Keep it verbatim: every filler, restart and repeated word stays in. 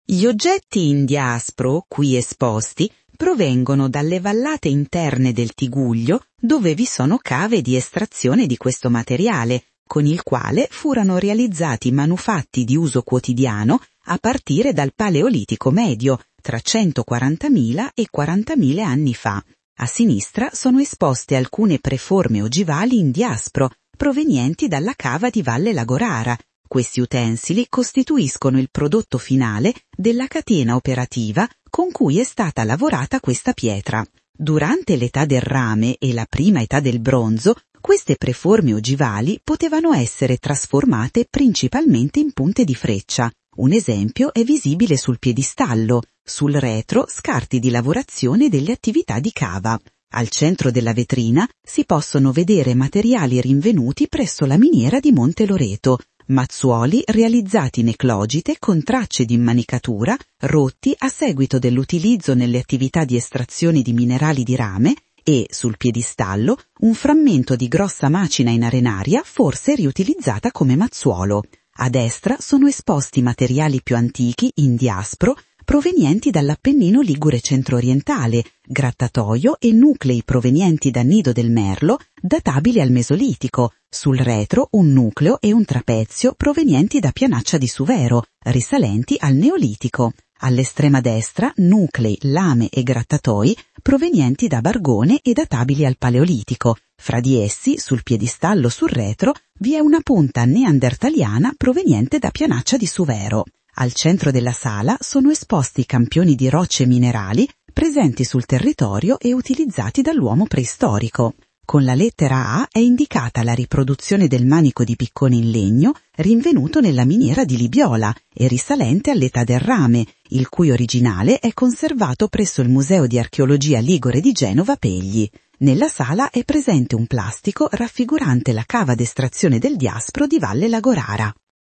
Gli oggetti in diaspro, qui esposti, provengono dalle vallate interne del Tiguglio, dove vi sono cave di estrazione di questo materiale, con il quale furono realizzati manufatti di uso quotidiano a partire dal Paleolitico medio, tra centoquarantamila e quarantamila anni fa. A sinistra sono esposte alcune preforme ogivali in diaspro, provenienti dalla cava di Valle Lagorara. Questi utensili costituiscono il prodotto finale della catena operativa con cui è stata lavorata questa pietra. Durante l'età del rame e la prima età del bronzo, queste preforme ogivali potevano essere trasformate principalmente in punte di freccia. Un esempio è visibile sul piedistallo, sul retro scarti di lavorazione delle attività di cava. Al centro della vetrina si possono vedere materiali rinvenuti presso la miniera di Monte Loreto, mazzuoli realizzati in eclogite con tracce di immanicatura rotti a seguito dell'utilizzo nelle attività di estrazione di minerali di rame e, sul piedistallo, un frammento di grossa macina in arenaria forse riutilizzata come mazzuolo. A destra sono esposti materiali più antichi in diaspro provenienti dall'Appennino ligure centro-orientale, grattatoio e nuclei provenienti da Nido del Merlo, databili al Mesolitico, sul retro un nucleo e un trapezio provenienti da Pianaccia di Suvero, risalenti al Neolitico. All'estrema destra nuclei, lame e grattatoi provenienti da Bargone e databili al Paleolitico. Fra di essi, sul piedistallo sul retro, vi è una punta neandertaliana proveniente da Pianaccia di Suvero. Al centro della sala sono esposti campioni di rocce minerali presenti sul territorio e utilizzati dall'uomo preistorico. Con la lettera A è indicata la riproduzione del manico di piccone in legno rinvenuto nella miniera di Libiola e risalente all'età del rame, il cui originale è conservato presso il Museo di Archeologia Ligure di Genova Pegli. Nella sala è presente un plastico raffigurante la cava d'estrazione del diaspro di Valle Lagorara.